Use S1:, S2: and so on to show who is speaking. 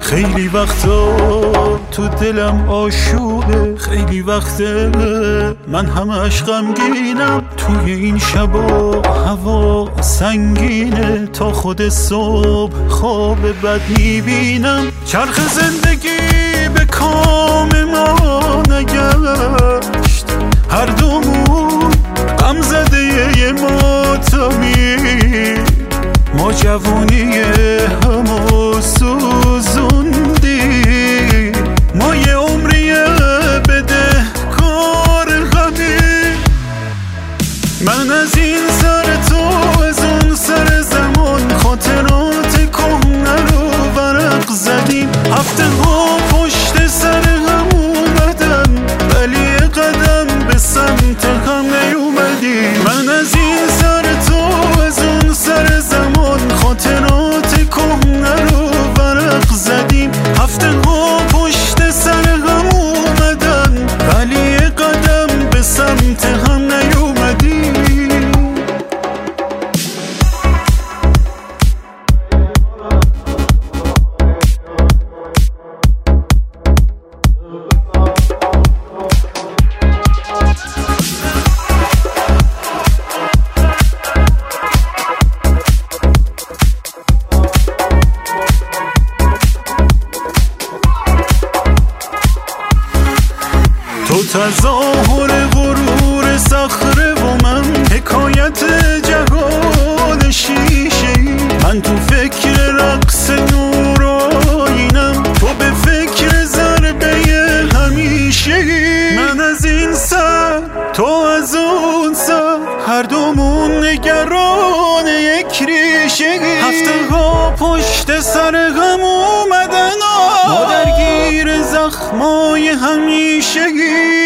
S1: خیلی وقتا تو دلم آشوبه، خیلی وقته من همش غمگینم. توی این شبا هوا سنگینه، تا خود صبح خواب بد میبینم. چرخ زندگی به کام ما نگشت، هر دومون غم زده یه ماتمی. ما جوونی همو سوزوندی، ما یه عمریه بده کار غمی. من از این سر تو از اون سر زمان، خاطرات کهنه رو ورق زدیم. هفته ها پشت سر هم اومدن، ولی قدم به سمت هم نیومدیم. من از این سر تو از اون سر زمان، خاطرات کهنه رو ورق زدیم. هفته ها پشت سر هم اومدن، ولی قدم به سمت هم نیومدیم. تو تظاهر غرور صخره و من حکایت جهان شیشه‌ای. من تو فکر رقص نورآیینم، تو به فکر ضربه همیشه‌ای. من از این سر تو از اون سر، هر دومون نگران یک ریشه‌ای. هفته ها پشت سر هم اومدن، ما درگیر زخمای همیشگی.